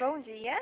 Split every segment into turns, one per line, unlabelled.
Bom dia.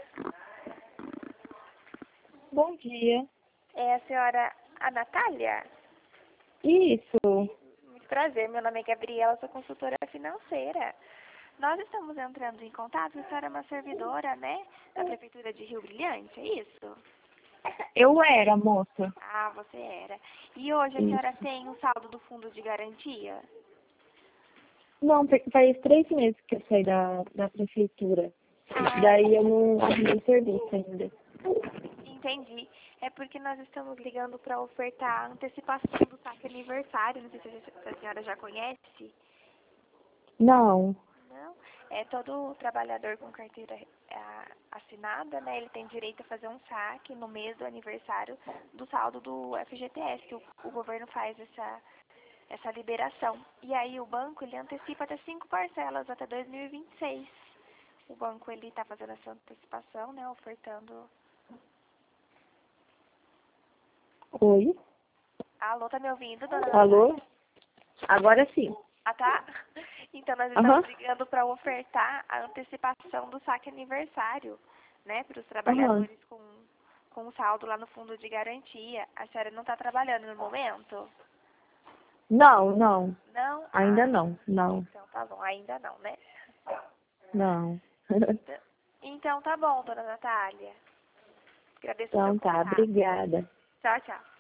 Bom dia.
É a senhora a Natália?
Isso.
Muito prazer, meu nome é Gabriela, sou consultora financeira. Nós estamos entrando em contato, a senhora é uma servidora, né, da Prefeitura de Rio Brilhante, é isso?
Eu era, moça.
Ah, você era. E hoje a senhora
Isso.
tem um saldo do fundo de garantia?
Não, faz 3 meses que eu saí da prefeitura.
Ah,
Daí eu não arrumei serviço ainda.
entendi. É porque nós estamos ligando para ofertar a antecipação do saque aniversário, não sei se a senhora já conhece.
Não.
Não, é todo trabalhador com carteira assinada, né? Ele tem direito a fazer um saque no mês do aniversário do saldo do FGTS, que o governo faz essa liberação. E aí o banco, ele antecipa até 5 parcelas até 2026. O banco, ele tá fazendo essa antecipação, né? Ofertando...
Oi?
Alô, tá me ouvindo, dona
Alô?
Natália?
Agora sim.
Ah, tá? Então, nós
Aham.
estamos ligando para ofertar a antecipação do saque aniversário, né, para os
Aham.
trabalhadores com o saldo lá no fundo de garantia. A senhora não está trabalhando no momento?
Não, não.
Não?
Ainda
Ah,
não. Não.
então tá bom. Ainda não, né?
Não.
Então tá bom, dona Natália. Agradeço o seu
Então tá,
contato.
obrigada.
Tchau, tchau.